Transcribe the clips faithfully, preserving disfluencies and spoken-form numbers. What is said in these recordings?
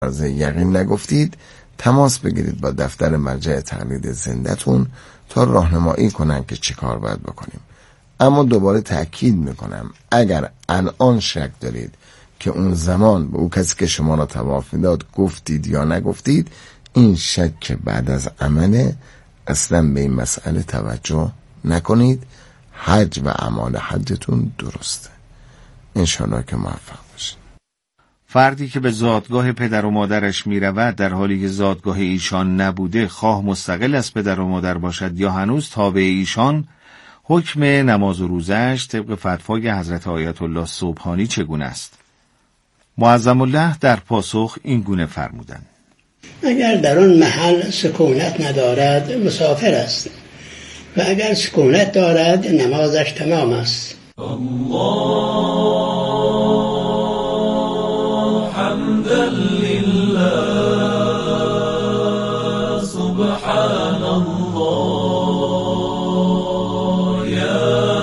فرض یقین نگفتید، تماس بگیرید با دفتر مرجع تقلید زنده‌تون تا راهنمایی کنن که چی کار باید بکنیم. اما دوباره تأکید میکنم اگر الان شک دارید که اون زمان به اون کسی که شما را طواف میداد گفتید یا نگفتید، این شک بعد از عمله، اصلا به این مسئله توجه نکنید. حج و اعمال حجتون درسته. انشالله که موفق باشید. فردی که به زادگاه پدر و مادرش می رود در حالی که زادگاه ایشان نبوده، خواه مستقل از پدر و مادر باشد یا هنوز تابع ایشان، حکم نماز و روزش طبق فتوای حضرت آیت الله سبحانی چگونه است؟ معظم الله در پاسخ این گونه فرمودند: اگر در آن محل سکونت ندارد مسافر است و اگر سکونت دارد نمازش تمام است. الله حمدا لله سبحان الله یا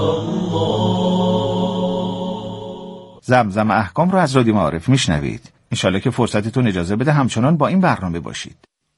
الله. زمزم احکام رو از رادیو معارف میشنوید. انشالله که فرصتتون اجازه بده همچنان با این برنامه باشید.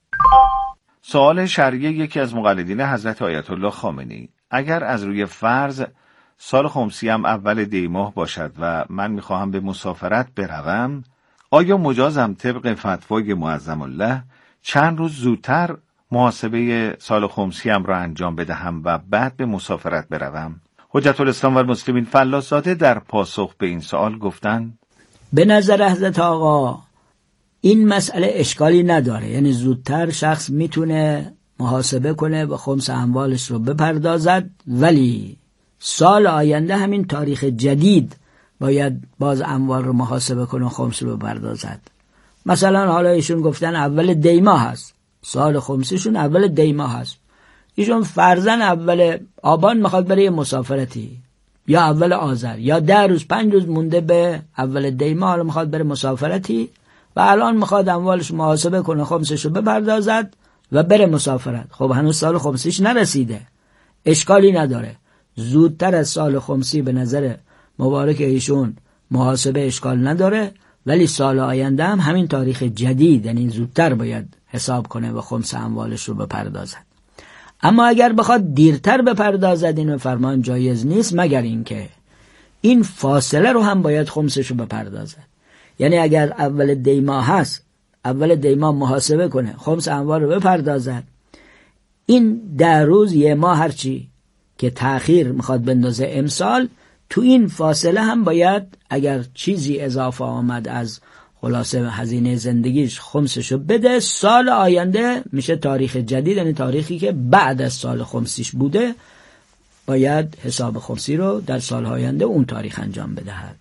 سوال شرعی یکی از مقلدین حضرت آیت الله خامنه‌ای: اگر از روی فرض سال خمسی هم اول دی ماه باشد و من میخواهم به مسافرت بروم، آیا مجازم طبق فتوای معظم الله چند روز زودتر محاسبه سال خمسی هم را انجام بدهم و بعد به مسافرت بروم؟ حجت الاسلام و المسلمین فلاس‌زاده در پاسخ به این سوال گفتند: به نظر حضرت آقا این مسئله اشکالی نداره، یعنی زودتر شخص میتونه محاسبه کنه و خمس اموالش رو بپردازد، ولی سال آینده همین تاریخ جدید باید باز اموال رو محاسبه کنه و خمس رو بپردازد. مثلا حالا ایشون گفتن اول دی ماه هست، سال خمسیشون اول دی ماه هست، ایشون فرضاً اول آبان میخواد برای مسافرتی، یا اول آذر، یا ده روز پنج روز مونده به اول دی ماه حالا میخواد بره مسافرتی و الان میخواد اموالش محاسبه کنه، خمسش رو بپردازد و بره مسافرت. خب هنوز سال خمسیش نرسیده، اشکالی نداره. زودتر از سال خمسی به نظر مبارک ایشون محاسبه اشکال نداره، ولی سال آینده هم همین تاریخ جدید، یعنی زودتر باید حساب کنه و خمس اموالش رو بپردازد. اما اگر بخواد دیرتر بپردازد، این فرمان جایز نیست، مگر اینکه این فاصله رو هم باید خمسش رو بپردازد. یعنی اگر اول دی ماه هست، اول دی ماه محاسبه کنه، خمس اموال رو بپردازد، این ده روز یه ماه هرچی که تأخیر میخواد بندازه امسال، تو این فاصله هم باید اگر چیزی اضافه آمد از خلاصه هزینه زندگیش خمسشو بده. سال آینده میشه تاریخ جدید، یعنی تاریخی که بعد از سال خمسیش بوده، باید حساب خمسی رو در سال آینده اون تاریخ انجام بدهد.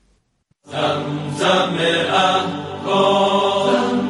زمزم احکام.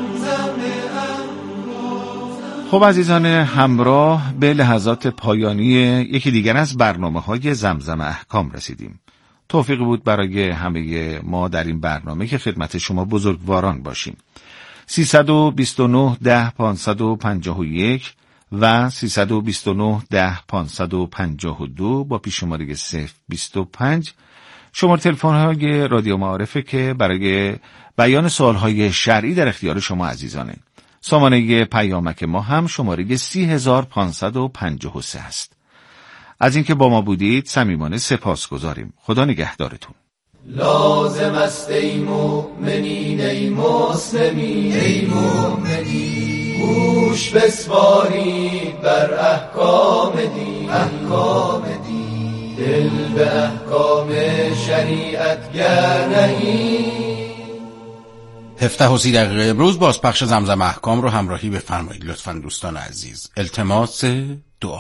خب عزیزان همراه، به لحظات پایانی یکی دیگر از برنامه‌های زمزم احکام رسیدیم. توفیق بود برای همه ما در این برنامه که خدمت شما بزرگواران باشیم. سیصد و بیست و نه ده پانصد و پنجاه و یک و سیصد و بیست و نه ده پانصد و پنجاه و دو با پیش شماره صفر بیست و پنج شماره تلفن‌های رادیو معارفه که برای بیان سوال‌های شرعی در اختیار شما عزیزانه. سامانه پیامک ما هم شماره سی هزار پانصد و پنجاه و سه است. از اینکه با ما بودید صمیمانه سپاسگزاریم. خدا نگهدارتون. لازم است ای مؤمنین ای مسلمین ای مؤمنین، گوش بسپارید بر احکام دین احکام دین، دل به احکام شریعت گر نهید. هفده و سی دقیقه امروز بازپخش زمزم احکام رو همراهی بفرمایید لطفاً دوستان عزیز. التماس دعا.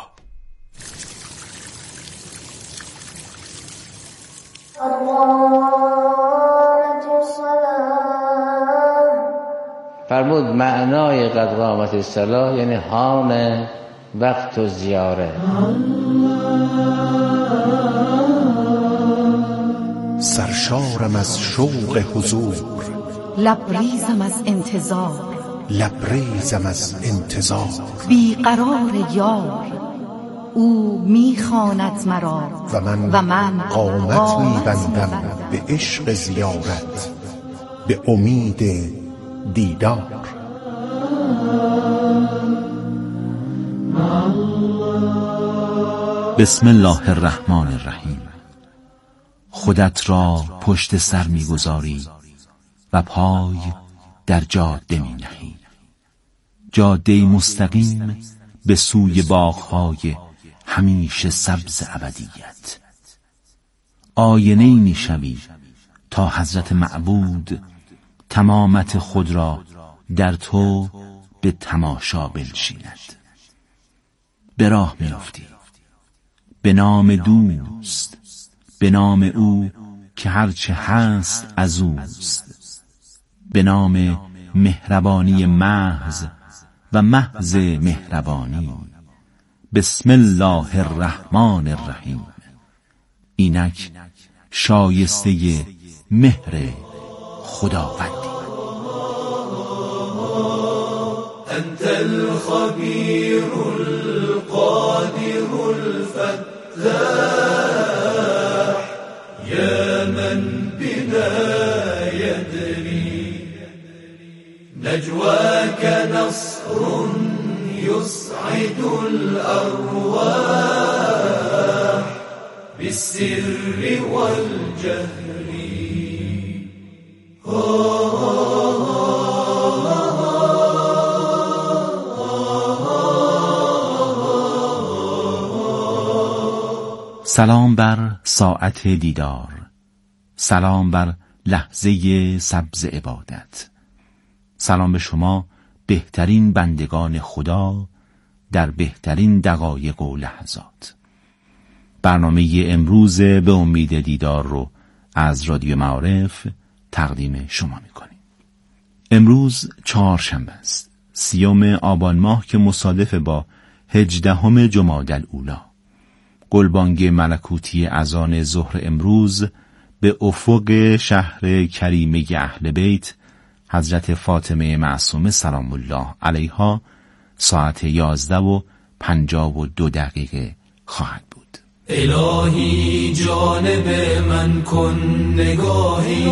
فرمود معنای قد قامت الصلاة یعنی حان وقت و زیاره. سرشارم از شوق حضور، لبریزم از انتظار، لبریزم از انتظار، بیقرار یار او میخواند مرا و من, و من قامت میبندم به عشق زیارت، به امید دیدار. بسم الله الرحمن الرحیم. خودت را پشت سر می‌گذاری و پای در جاده می‌نهی، جاده مستقیم به سوی باغ‌های همیشه سبز ابدیت. آینه‌ای می‌شوی تا حضرت معبود تمامت خود را در تو به تماشا بنشیند. به راه می‌افتی به نام دوست، به نام او که هرچه هست از اوست، به نام مهربانی محض و محض مهربانی. بسم الله الرحمن الرحیم. اینک شایسته مهر خداوندی. انت الخبیر القادر الفتاح یا من بنا يدري نجواك نصر يسعد الأرواح بالسر والجهر. سلام بر ساعت دیدار، سلام بر لحظه سبز عبادت، سلام به شما بهترین بندگان خدا در بهترین دقایق و لحظات. برنامه امروز به امید دیدار رو از رادیو معارف تقدیم شما میکنیم. امروز چهارشنبه است، سیوم آبان ماه که مصادف با هجدهم جمادی الاولی. گلبانگ ملکوتی اذان ظهر امروز به افق شهر کریمه اهل بیت حضرت فاطمه معصومه سلام الله علیها ساعت یازده و پنجاه و دو دقیقه خواهد بود. الهی جانب من کن نگاهی،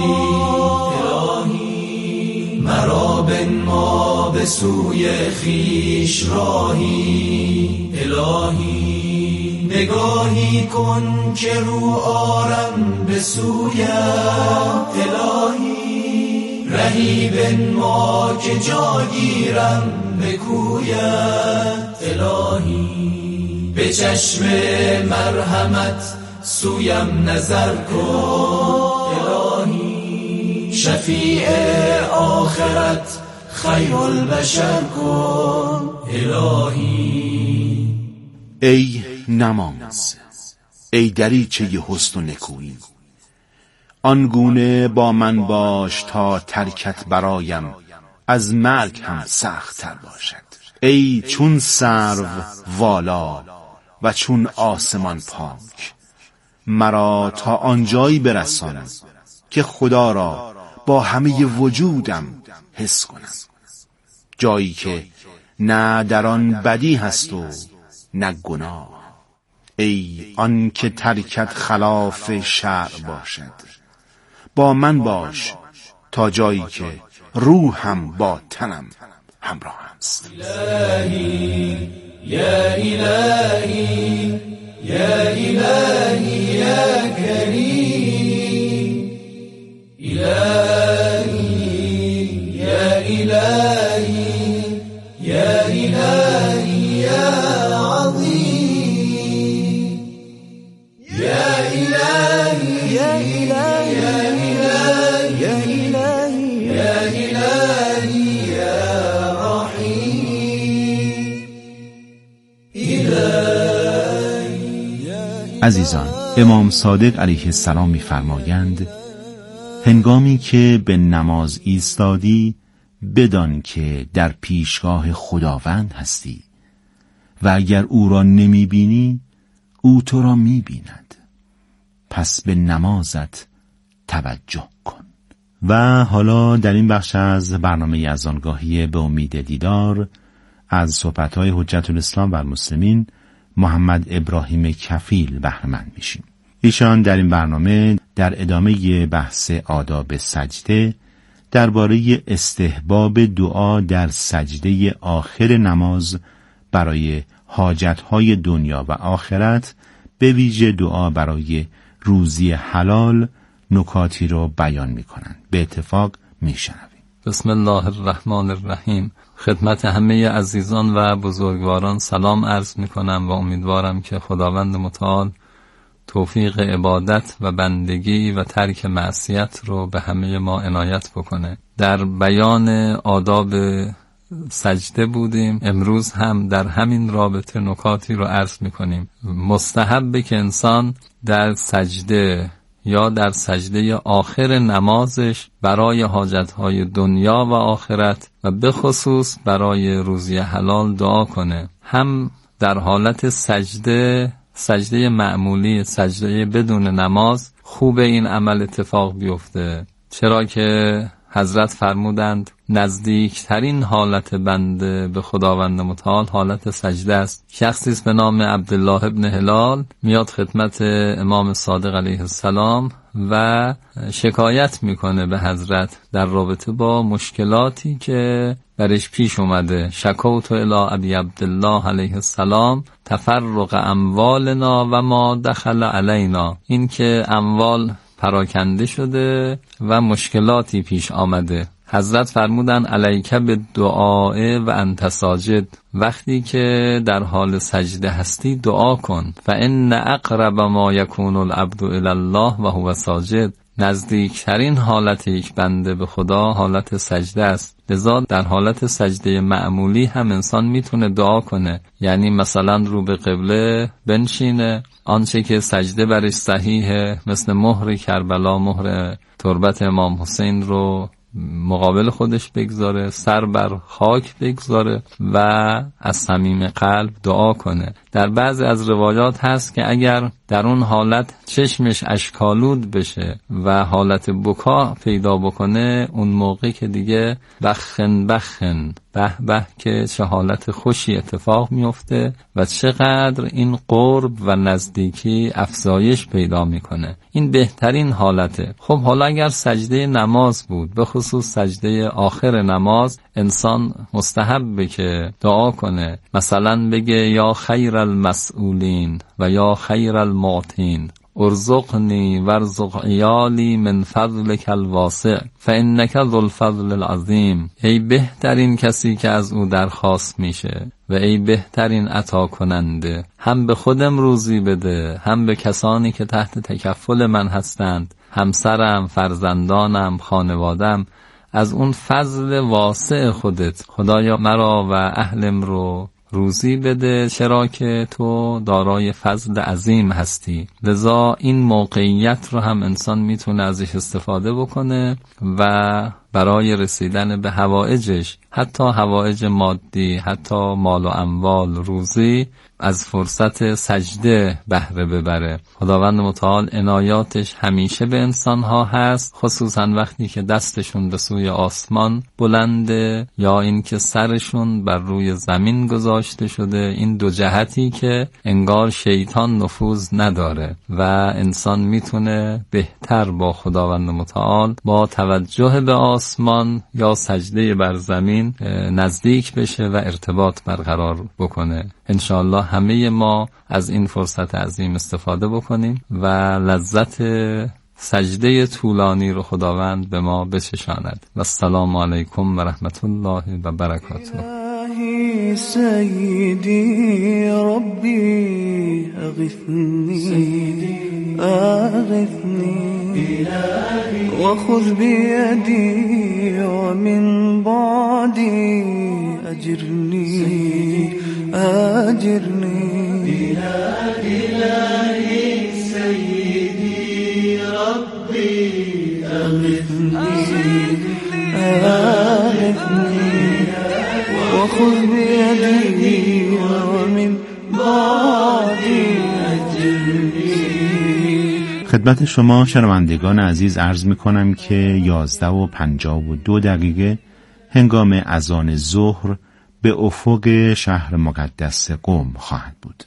الهی مرا بنما به سوی خویش راهی، الهی نگاهی کن که رو آرم به سویم، الهی رهی بنما که جا گیرم به کویت، الهی به چشم مرحمت سویم نظر کن، الهی شفیع آخرت خیر البشر کن، الهی. ای نماز، ای دریچه حسن و نکویی، آنگونه با من باش تا ترکت برایم از مرگ هم سخت تر باشد. ای چون سرو والا و چون آسمان پاک، مرا تا آنجایی برسان که خدا را با همه وجودم حس کنم، جایی که نه در آن بدی هست و نه گناه. ای آن که ترکت خلاف شرع باشد، با من باش تا جایی که روحم با تنم همراه است. الهی یا الهی یا الهی یا کریم، الهی یا الهی یا الهی یا عظیم، یا الهی یا الهی یا الهی یا الهی یا رحیم، الهی. عزیزان، امام صادق علیه السلام می‌فرمایند هنگامی که به نماز ایستادی بدان که در پیشگاه خداوند هستی و اگر او را نمی بینی او تو را می بیند، پس به نمازت توجه کن. و حالا در این بخش از برنامه اذانگاهی به امید دیدار از صحبت‌های حجت الاسلام و المسلمین محمد ابراهیم کفیل بهره مند میشیم. ایشان در این برنامه در ادامه بحث آداب سجده درباره استحباب دعا در سجده آخر نماز برای حاجتهای دنیا و آخرت، به ویژه دعا برای روزی حلال، نکاتی رو بیان می‌کنند. به اتفاق میشنویم. بسم الله الرحمن الرحیم. خدمت همه عزیزان و بزرگواران سلام عرض می‌کنم و امیدوارم که خداوند متعال توفیق عبادت و بندگی و ترک معصیت رو به همه ما عنایت بکنه. در بیان آداب سجده بودیم. امروز هم در همین رابطه نکاتی رو عرض میکنیم. مستحبه که انسان در سجده یا در سجده آخر نمازش برای حاجتهای دنیا و آخرت و به خصوص برای روزی حلال دعا کنه. هم در حالت سجده سجده معمولی، سجده بدون نماز، خوب این عمل اتفاق بیفته، چرا که حضرت فرمودند نزدیکترین حالت بنده به خداوند متعال حالت سجده است. شخصی است به نام عبدالله ابن هلال میاد خدمت امام صادق علیه السلام و شکایت میکنه به حضرت در رابطه با مشکلاتی که برش پیش اومده. شکوت الی ابی عبدالله علیه السلام تفرق اموالنا و ما دخل علینا، این که اموال پراکنده شده و مشکلاتی پیش آمده. حضرت فرمودن علیک بالدعاء و انت ساجد، وقتی که در حال سجده هستی دعا کن. فان اقرب ما یکون العبد الی الله و هو ساجد، نزدیکترین حالت یک بنده به خدا حالت سجده است. لذا در حالت سجده معمولی هم انسان میتونه دعا کنه، یعنی مثلا رو به قبله بنشینه، آنچه که سجده برش صحیحه مثل مهر کربلا، مهر تربت امام حسین رو مقابل خودش بگذاره، سر بر خاک بگذاره و از صمیم قلب دعا کنه. در بعضی از روایات هست که اگر در اون حالت چشمش اشکالود بشه و حالت بکا پیدا بکنه، اون موقع که دیگه بخن بخن به به که چه حالت خوشی اتفاق میفته و چقدر این قرب و نزدیکی افزایش پیدا میکنه. این بهترین حالته. خب حالا اگر سجده نماز بود، به خصوص سجده آخر نماز، انسان مستحبه که دعا کنه، مثلا بگه یا خیر المسئولین و یا خیر المعطین ارزقنی وارزق عیالی من فضلک الواسع فانک ذو الفضل العظیم، ای بهترین کسی که از او درخواست میشه و ای بهترین عطا کننده، هم به خودم روزی بده، هم به کسانی که تحت تکفل من هستند، همسرم، فرزندانم، خانوادم، از اون فضل واسع خودت خدایا مرا و اهلم رو روزی بده، چرا که تو دارای فضل عظیم هستی. لذا این موقعیت رو هم انسان میتونه ازش استفاده بکنه و برای رسیدن به حوائجش، حتی حوائج مادی، حتی مال و اموال، روزی، از فرصت سجده بهره ببره. خداوند متعال عنایاتش همیشه به انسانها هست، خصوصا وقتی که دستشون به سوی آسمان بلنده یا این که سرشون بر روی زمین گذاشته شده. این دو جهتی که انگار شیطان نفوذ نداره و انسان میتونه بهتر با خداوند متعال با توجه به آسمان یا سجده بر زمین نزدیک بشه و ارتباط برقرار بکنه. انشاءالله همه ما از این فرصت عظیم استفاده بکنیم و لذت سجده طولانی رو خداوند به ما بچشاند. و السلام علیکم و رحمت الله و برکاته. سيدي ربي أغثني أغثني وخذ بيدي ومن بعدي أجرني أجرني إلهي سيدي ربي أغثني أغثني وخذ بيدي ومن بعدي أجرني. خدمت شما شنوندگان عزیز عرض می کنم که یازده و پنجاه و دو دقیقه هنگام اذان ظهر به افق شهر مقدس قم خواهد بود.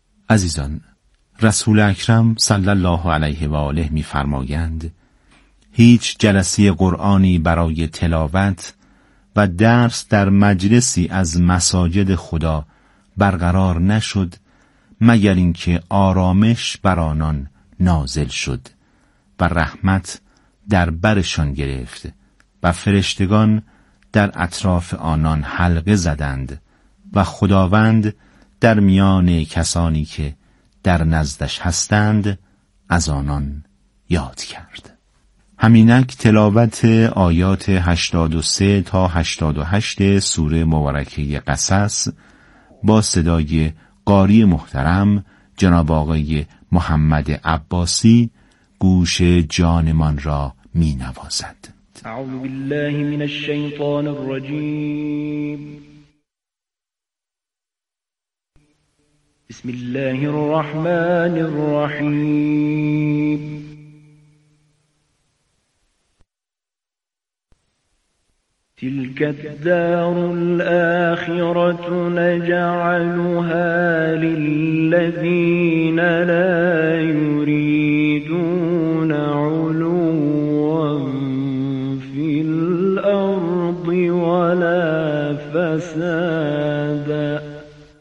عزیزان، رسول اکرم صلی الله علیه و آله می فرمایند هیچ جلسه قرآنی برای تلاوت و درس در مجلسی از مساجد خدا برقرار نشد مگر اینکه آرامش بر آنان نازل شد و رحمت در برشان گرفت و فرشتگان در اطراف آنان حلقه زدند و خداوند در میان کسانی که در نزدش هستند از آنان یاد کرد. همینک تلاوت آیات هشتاد و سه تا هشتاد و هشت سوره مبارکه قصص با صدای قاری محترم جناب آقای محمد عباسی گوش جانمان را می نوازد. اعوذ بالله من الشیطان الرجیم. بسم الله الرحمن الرحیم. تلك الدار الآخرة نجعلها للذين لا يريدون علوا في الأرض ولا فسادا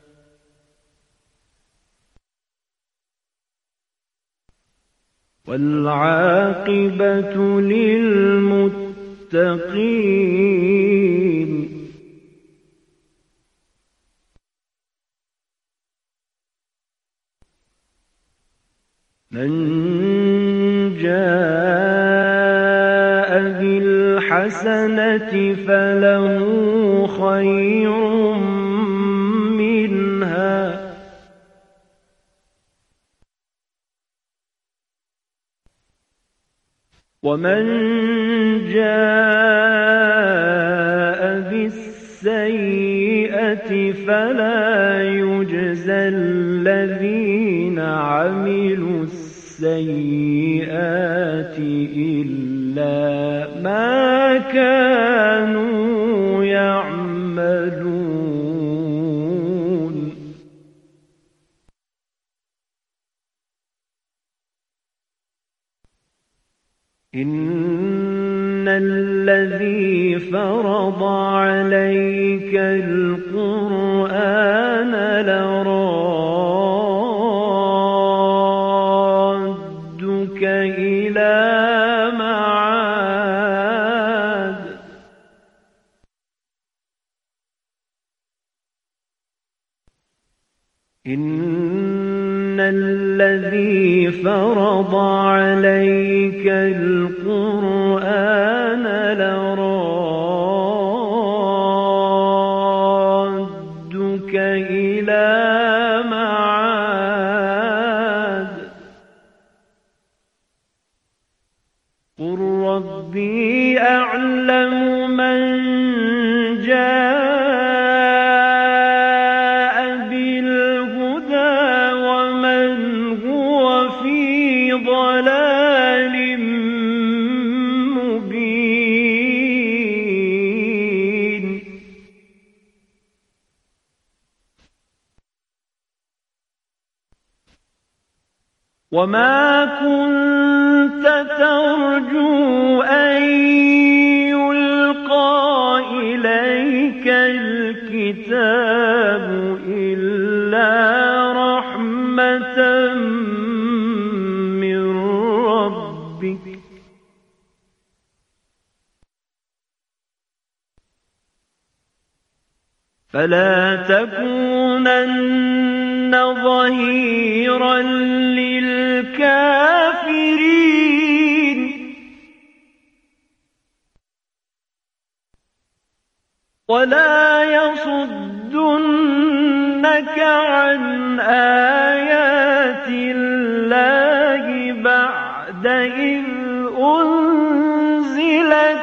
والعاقبة للمتقين. من جاء بالحسنة فله خير منها ومن جاء بالسيئة فلا يجزى الذين عملوا السيئات إلا ما كانوا يعملون. إن الذي فرض عليك القرآن لرادك إلى معاد إن الذي فرض عليك القرآن لرادك إلى معاد قل ربي أعلم من جاء بالهدى ومن هو في ضلال مبين. وما كنت ترجو أن يلقى إليك الكتاب إلا رحمة من ربك فلا تكونن ظهيرا للكافرين. ولا يصدنك عن آيات الله بعد إذ أنزلت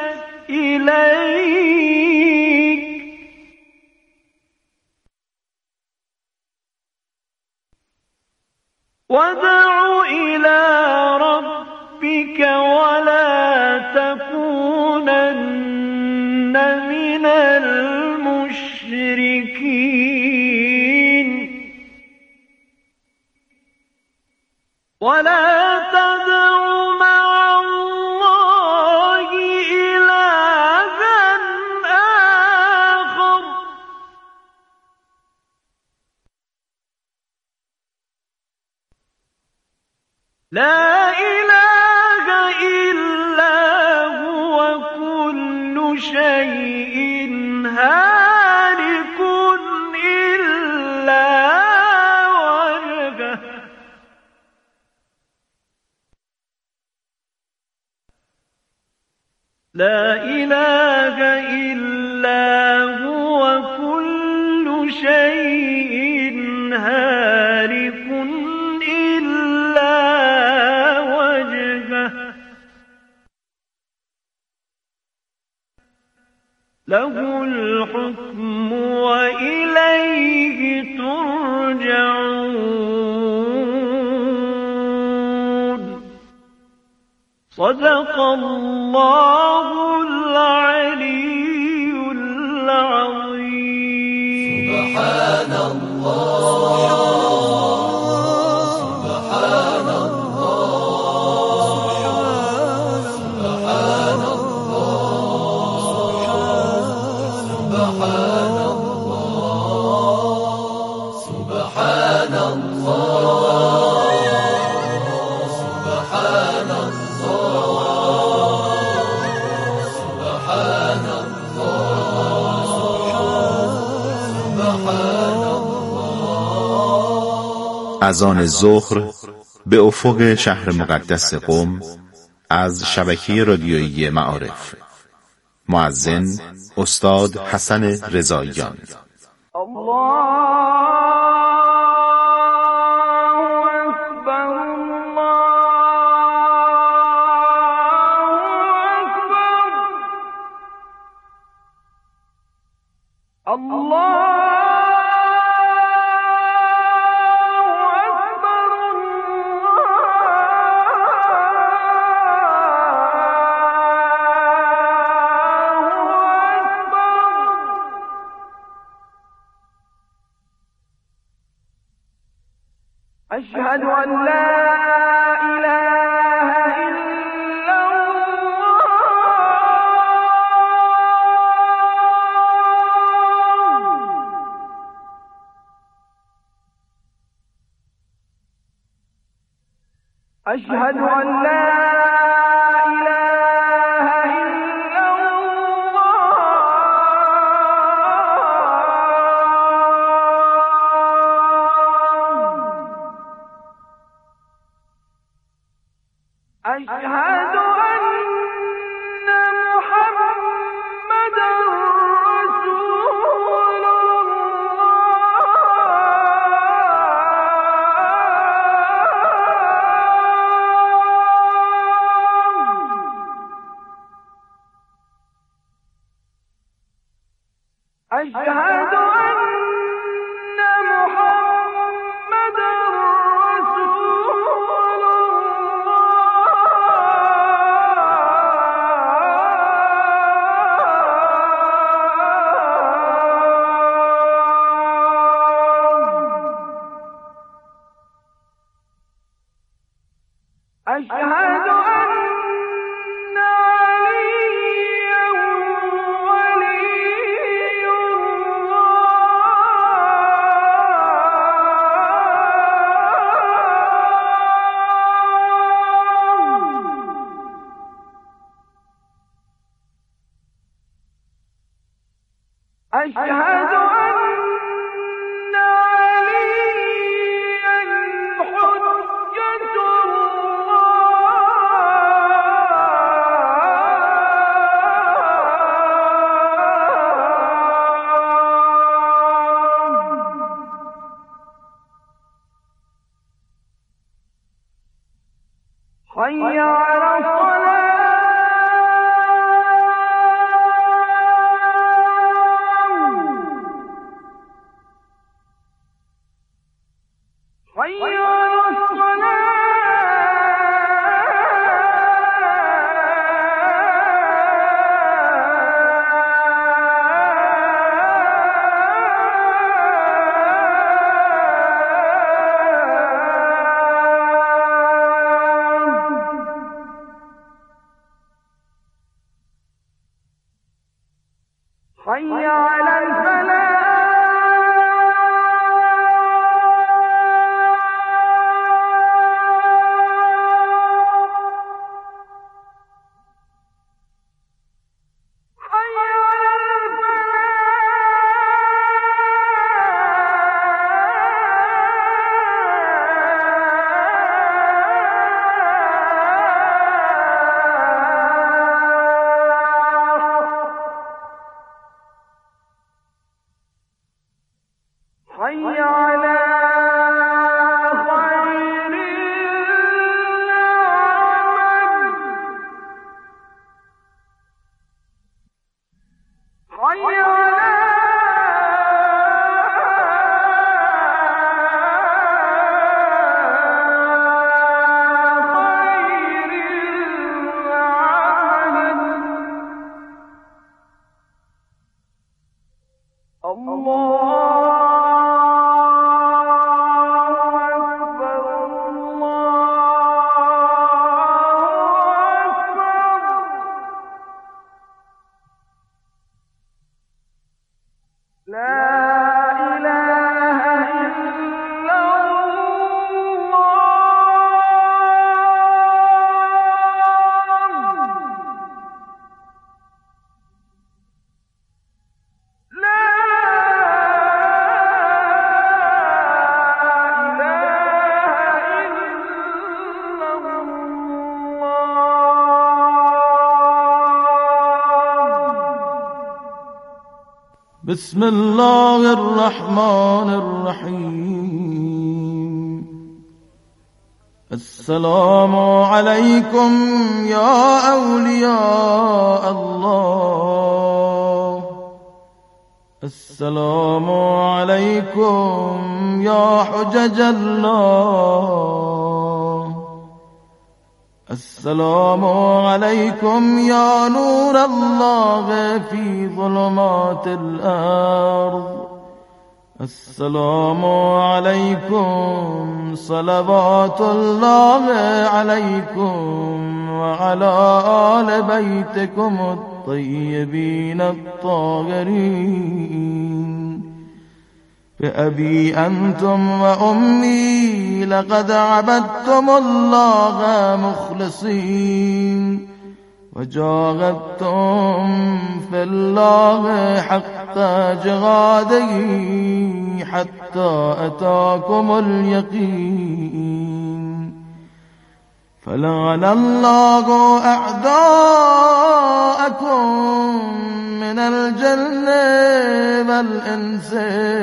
إليك وادع إلى ربك ولا تكونن من المشركين. ولا تدع مع الله لا إله إلا هو كل شيء هالك إلا وجهه لا إله إلا هو كل شيء هالك إلا وجهه له الحكم وإليه ترجعون صدق الله العلي العظيم. سبحان الله سبحان الله سبحان الله سبحان الله سبحان الله سبحان اذان ظهر به افق شهر مقدس قم از شبکه رادیویی معارف. مؤذن استاد حسن رضاییان. أشهد أن لا إله إلا الله أشهد أن لا أشهد أن محمدا رسول الله أشهد أن محمدا أشهد أن عليا ولي الله أشهد أن عليا حجة حي على الصلاة حي على حي على الفلاح حي على خير العمل حي على بسم الله الرحمن الرحيم السلام عليكم يا أولياء الله السلام عليكم يا حجج الله السلام عليكم يا نور الله في ظلمات الأرض السلام عليكم صلوات الله عليكم وعلى آل بيتكم الطيبين الطاهرين بأبي أنتم وأمي لقد عبدتم الله مخلصين وجاهدتم في الله حق جهاده حتى أتاكم اليقين فلعن الله أعداءكم من الجن والإنس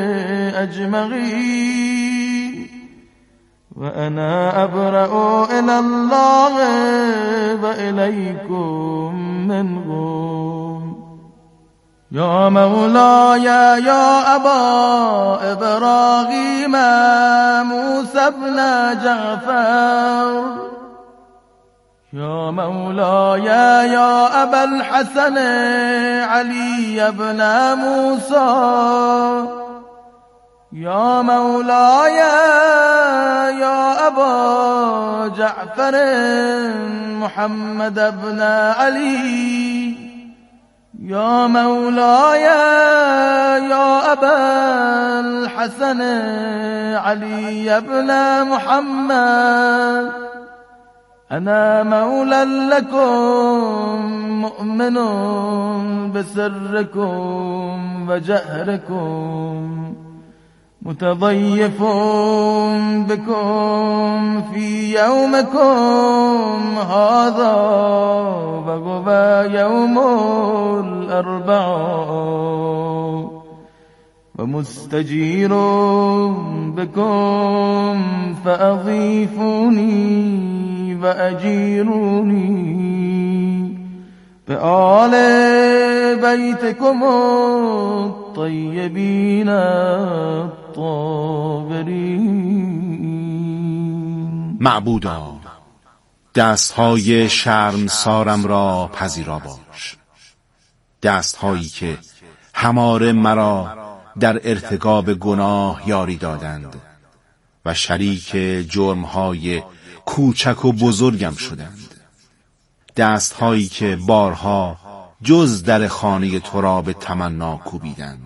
أجمعين وأنا أبرأ إلى الله وإليكم منهم يا مولاي يا أبا إبراهيم موسى بن جعفر يا مولاي يا أبا الحسن علي بن موسى يا مولاي يا أبا جعفر محمد بن علي يا مولاي يا أبا الحسن علي بن محمد أنا مولى لكم مؤمن بسركم وجهركم متضيف بكم في يومكم هذا وهو يوم الأربعاء ومستجير بكم فأضيفوني وأجيروني بآل بيتكم الطيبين الطاهرين. معبودا دستهای شرمسارم را پذیرا باش، دستهایی که هماره مرا در ارتکاب گناه یاری دادند و شریک جرمهای کوچک و بزرگم شدند، دستهایی که بارها جز در خانه تو را به تمنا کوبیدند